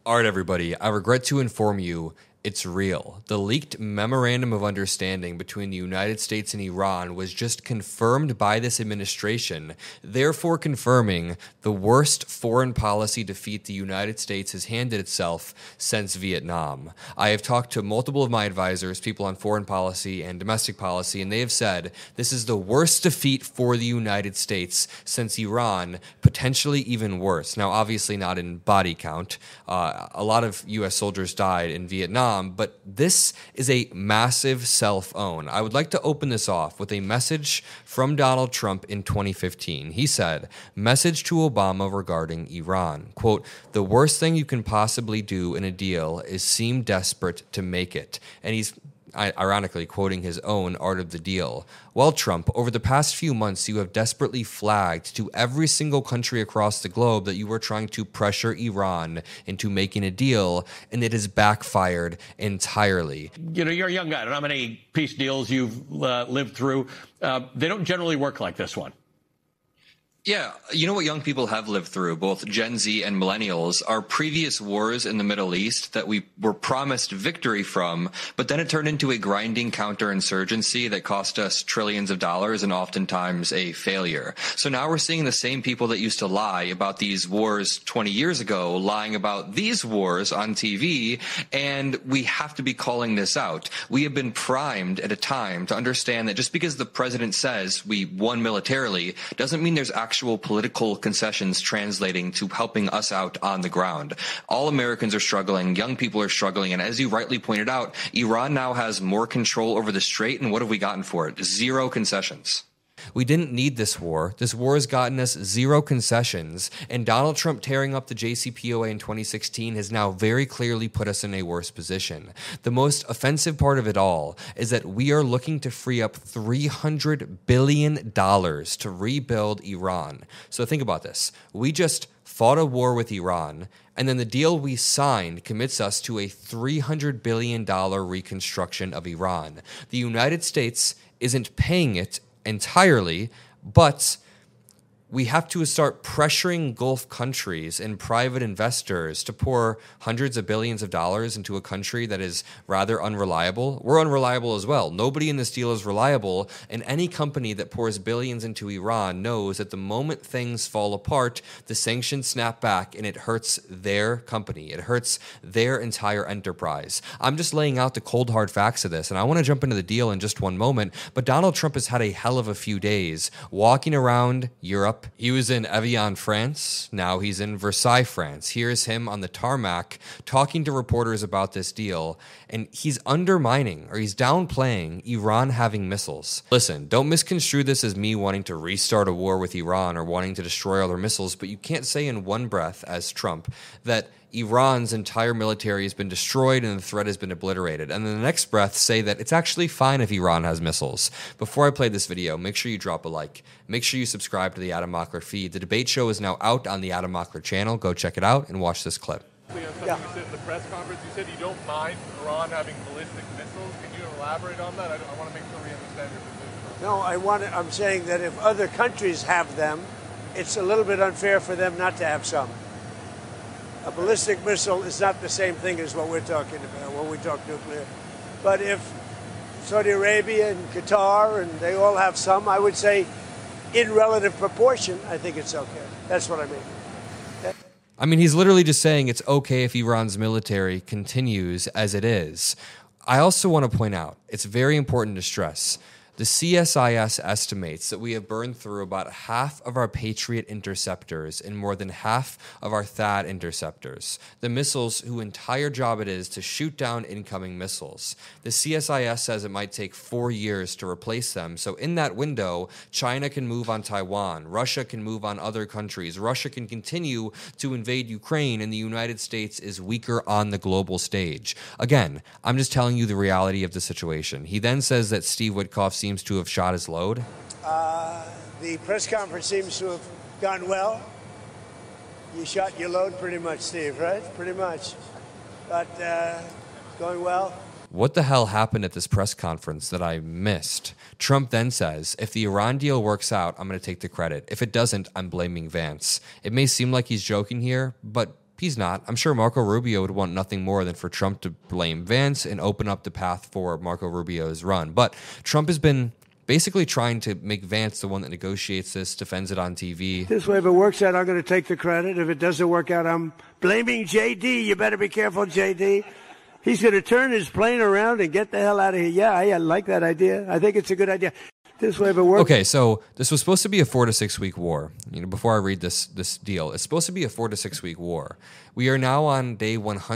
All right, everybody, I regret to inform you it's real. The leaked memorandum of understanding between the United States and Iran was just confirmed by this administration, therefore confirming the worst foreign policy defeat the United States has handed itself since Vietnam. I have talked to multiple of my advisors, people on foreign policy and domestic policy, and they have said this is the worst defeat for the United States since Iran, potentially even worse. Now, obviously not in body count. A lot of U.S. soldiers died in Vietnam, but this is a massive self-own. I would like to open this off with a message from Donald Trump in 2015. He said, message to Obama regarding Iran. Quote, the worst thing you can possibly do in a deal is seem desperate to make it. And he's ironically quoting his own Art of the Deal. Well, Trump, over the past few months, you have desperately flagged to every single country across the globe that you were trying to pressure Iran into making a deal, and it has backfired entirely. You know, you're a young guy. I don't know how many peace deals you've lived through. They don't generally work like this one. Yeah, you know what young people have lived through, both Gen Z and millennials, are previous wars in the Middle East that we were promised victory from, but then it turned into a grinding counterinsurgency that cost us trillions of dollars and oftentimes a failure. So now we're seeing the same people that used to lie about these wars 20 years ago, lying about these wars on TV, and we have to be calling this out. We have been primed at a time to understand that just because the president says we won militarily doesn't mean there's actual political concessions translating to helping us out on the ground. All Americans are struggling, young people are struggling, and as you rightly pointed out, Iran now has more control over the strait, and what have we gotten for it? Zero concessions. We didn't need this war. This war has gotten us zero concessions, and Donald Trump tearing up the JCPOA in 2016 has now very clearly put us in a worse position. The most offensive part of it all is that we are looking to free up $300 billion to rebuild Iran. So think about this. We just fought a war with Iran, and then the deal we signed commits us to a $300 billion reconstruction of Iran. The United States isn't paying it entirely, but we have to start pressuring Gulf countries and private investors to pour hundreds of billions of dollars into a country that is rather unreliable. We're unreliable as well. Nobody in this deal is reliable, and any company that pours billions into Iran knows that the moment things fall apart, the sanctions snap back and it hurts their company. It hurts their entire enterprise. I'm just laying out the cold hard facts of this, and I want to jump into the deal in just one moment, but Donald Trump has had a hell of a few days walking around Europe. He was in Evian, France. Now he's in Versailles, France. Here's him on the tarmac talking to reporters about this deal, and he's undermining, or he's downplaying, Iran having missiles. Listen, don't misconstrue this as me wanting to restart a war with Iran or wanting to destroy all their missiles, but you can't say in one breath, as Trump, that Iran's entire military has been destroyed and the threat has been obliterated, and then the next breath say that it's actually fine if Iran has missiles. Before I play this video, make sure you drop a like. Make sure you subscribe to the Adam Mockler feed. The debate show is now out on the Adam Mockler channel. Go check it out and watch this clip. You said in the press conference, you said you don't mind Iran having ballistic missiles. Can you elaborate on that? I want to make sure we understand your position. No, I'm saying that if other countries have them, it's a little bit unfair for them not to have some. A ballistic missile is not the same thing as what we're talking about when we talk nuclear. But if Saudi Arabia and Qatar, and they all have some, I would say in relative proportion, I think it's okay. That's what I mean. I mean, he's literally just saying it's okay if Iran's military continues as it is. I also want to point out, it's very important to stress, the CSIS estimates that we have burned through about half of our Patriot interceptors and more than half of our THAAD interceptors, the missiles whose entire job it is to shoot down incoming missiles. The CSIS says it might take 4 years to replace them, so in that window, China can move on Taiwan, Russia can move on other countries, Russia can continue to invade Ukraine, and the United States is weaker on the global stage. Again, I'm just telling you the reality of the situation. He then says that Steve Witkoff seems to have shot his load. The press conference seems to have gone well. You shot your load pretty much, Steve, right? Pretty much. But going well. What the hell happened at this press conference that I missed? Trump then says, if the Iran deal works out, I'm going to take the credit. If it doesn't, I'm blaming Vance. It may seem like he's joking here, but He's not. I'm sure Marco Rubio would want nothing more than for Trump to blame Vance and open up the path for Marco Rubio's run. But Trump has been basically trying to make Vance the one that negotiates this, defends it on TV. This way, if it works out, I'm going to take the credit. If it doesn't work out, I'm blaming J.D. You better be careful, J.D. He's going to turn his plane around and get the hell out of here. Yeah, I like that idea. I think it's a good idea. This way, if it works. Okay, so this was supposed to be a 4 to 6 week war. Before I read this deal, it's supposed to be a 4 to 6 week war. We are now on day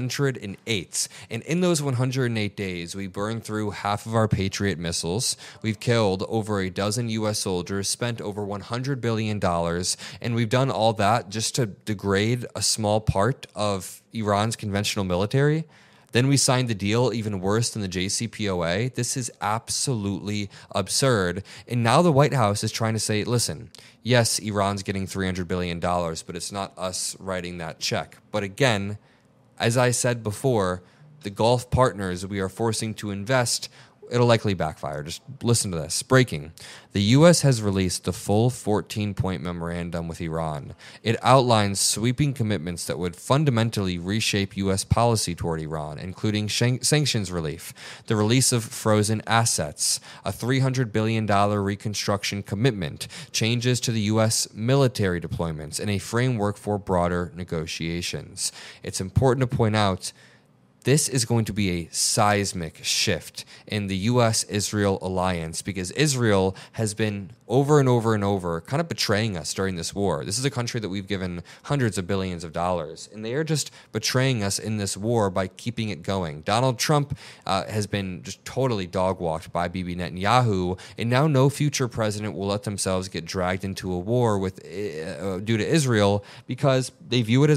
108, and in those 108 days, we burned through half of our Patriot missiles. We've killed over a dozen U.S. soldiers, spent over $100 billion, and we've done all that just to degrade a small part of Iran's conventional military. Then we signed the deal, even worse than the JCPOA. This is absolutely absurd. And now the White House is trying to say, listen, yes, Iran's getting $300 billion, but it's not us writing that check. But again, as I said before, the Gulf partners we are forcing to invest, it'll likely backfire. Just listen to this. Breaking. The U.S. has released the full 14-point memorandum with Iran. It outlines sweeping commitments that would fundamentally reshape U.S. policy toward Iran, including sanctions relief, the release of frozen assets, a $300 billion reconstruction commitment, changes to the U.S. military deployments, and a framework for broader negotiations. It's important to point out this is going to be a seismic shift in the U.S.-Israel alliance because Israel has been over and over and over kind of betraying us during this war. This is a country that we've given hundreds of billions of dollars, and they are just betraying us in this war by keeping it going. Donald Trump has been just totally dog-walked by Bibi Netanyahu, and now no future president will let themselves get dragged into a war with due to Israel because they view it as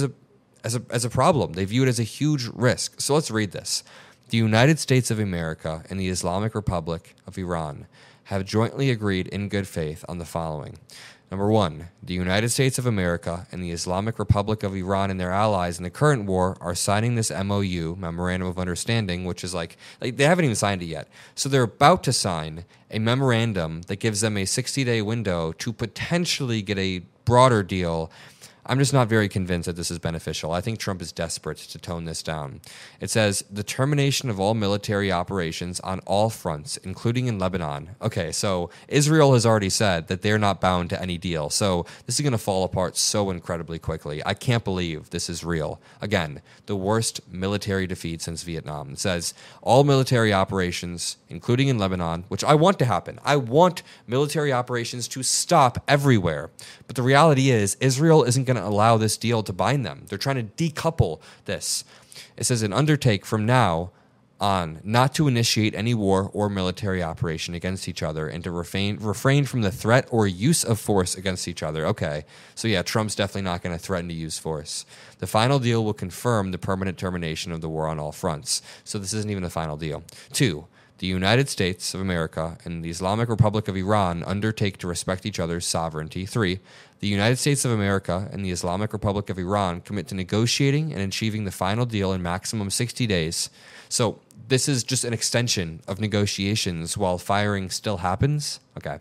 a problem. They view it as a huge risk. So let's read this. The United States of America and the Islamic Republic of Iran have jointly agreed in good faith on the following. Number one, the United States of America and the Islamic Republic of Iran and their allies in the current war are signing this MOU, Memorandum of Understanding, which is like they haven't even signed it yet. So they're about to sign a memorandum that gives them a 60-day window to potentially get a broader deal. I'm just not very convinced that this is beneficial. I think Trump is desperate to tone this down. It says, the termination of all military operations on all fronts, including in Lebanon. Okay, so Israel has already said that they're not bound to any deal. So this is going to fall apart so incredibly quickly. I can't believe this is real. Again, the worst military defeat since Vietnam. It says, all military operations, including in Lebanon, which I want to happen. I want military operations to stop everywhere. But the reality is, Israel isn't going to allow this deal to bind them. They're trying to decouple this. It says an undertake from now on not to initiate any war or military operation against each other and to refrain from the threat or use of force against each other. Okay, so yeah, Trump's definitely not going to threaten to use force. The final deal will confirm the permanent termination of the war on all fronts. So this isn't even the final deal. 2, the United States of America and the Islamic Republic of Iran undertake to respect each other's sovereignty. 3, the United States of America and the Islamic Republic of Iran commit to negotiating and achieving the final deal in maximum 60 days. So this is just an extension of negotiations while firing still happens? Okay.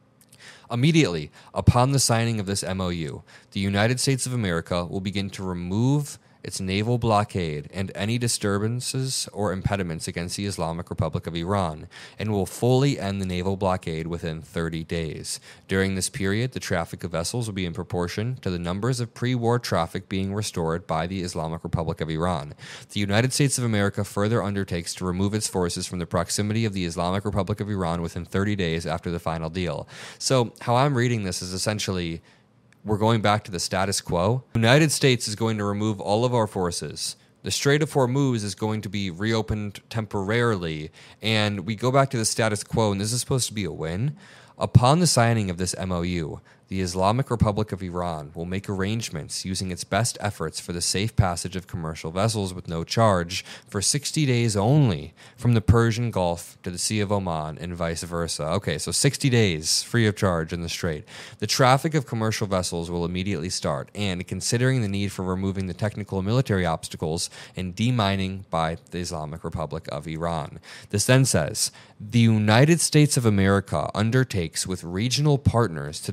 Immediately upon the signing of this MOU, the United States of America will begin to remove its naval blockade and any disturbances or impediments against the Islamic Republic of Iran, and will fully end the naval blockade within 30 days. During this period, the traffic of vessels will be in proportion to the numbers of pre-war traffic being restored by the Islamic Republic of Iran. The United States of America further undertakes to remove its forces from the proximity of the Islamic Republic of Iran within 30 days after the final deal. So how I'm reading this is essentially, we're going back to the status quo. The United States is going to remove all of our forces. The Strait of Hormuz is going to be reopened temporarily, and we go back to the status quo, and this is supposed to be a win. Upon the signing of this MOU, the Islamic Republic of Iran will make arrangements using its best efforts for the safe passage of commercial vessels with no charge for 60 days only from the Persian Gulf to the Sea of Oman and vice versa. Okay, so 60 days free of charge in the Strait. The traffic of commercial vessels will immediately start, and considering the need for removing the technical and military obstacles and demining by the Islamic Republic of Iran. This then says, the United States of America undertakes with regional partners to develop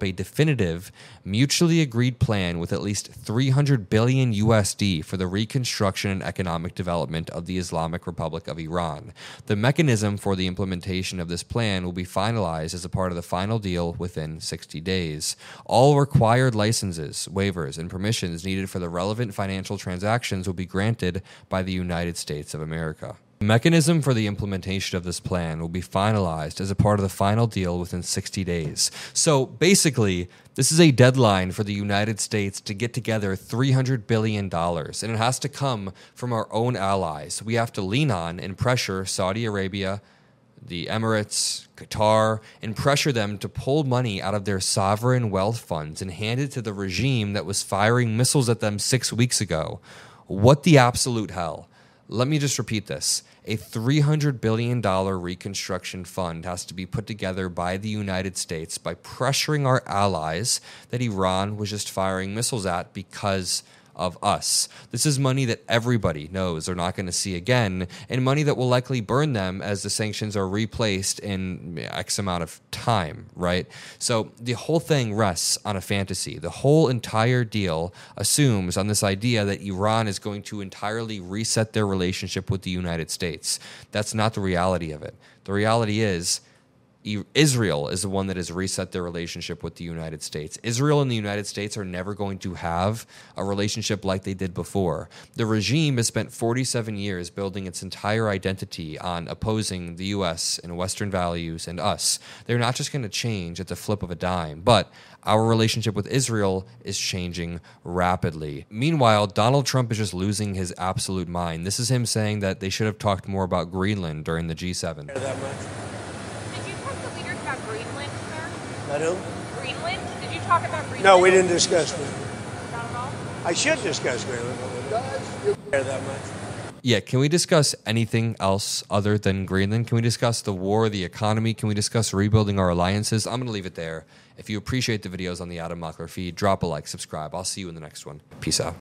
a definitive, mutually agreed plan with at least $300 billion USD for the reconstruction and economic development of the Islamic Republic of Iran. The mechanism for the implementation of this plan will be finalized as a part of the final deal within 60 days. All required licenses, waivers, and permissions needed for the relevant financial transactions will be granted by the United States of America. The mechanism for the implementation of this plan will be finalized as a part of the final deal within 60 days. So basically, this is a deadline for the United States to get together $300 billion, and it has to come from our own allies. We have to lean on and pressure Saudi Arabia, the Emirates, Qatar, and pressure them to pull money out of their sovereign wealth funds and hand it to the regime that was firing missiles at them 6 weeks ago. What the absolute hell? Let me just repeat this. A $300 billion reconstruction fund has to be put together by the United States by pressuring our allies that Iran was just firing missiles at because of us. This is money that everybody knows they're not going to see again, and money that will likely burn them as the sanctions are replaced in X amount of time, right? So the whole thing rests on a fantasy. The whole entire deal assumes on this idea that Iran is going to entirely reset their relationship with the United States. That's not the reality of it. The reality is Israel is the one that has reset their relationship with the United States. Israel and the United States are never going to have a relationship like they did before. The regime has spent 47 years building its entire identity on opposing the U.S. and Western values and us. They're not just going to change at the flip of a dime, but our relationship with Israel is changing rapidly. Meanwhile, Donald Trump is just losing his absolute mind. This is him saying that they should have talked more about Greenland during the G7. That much. About who? Greenland? Did you talk about Greenland? No, we didn't discuss Greenland. Not at all? I should discuss Greenland, but we don't care that much. Yeah, can we discuss anything else other than Greenland? Can we discuss the war, the economy? Can we discuss rebuilding our alliances? I'm going to leave it there. If you appreciate the videos on the Adam Mockler feed, drop a like, subscribe. I'll see you in the next one. Peace out.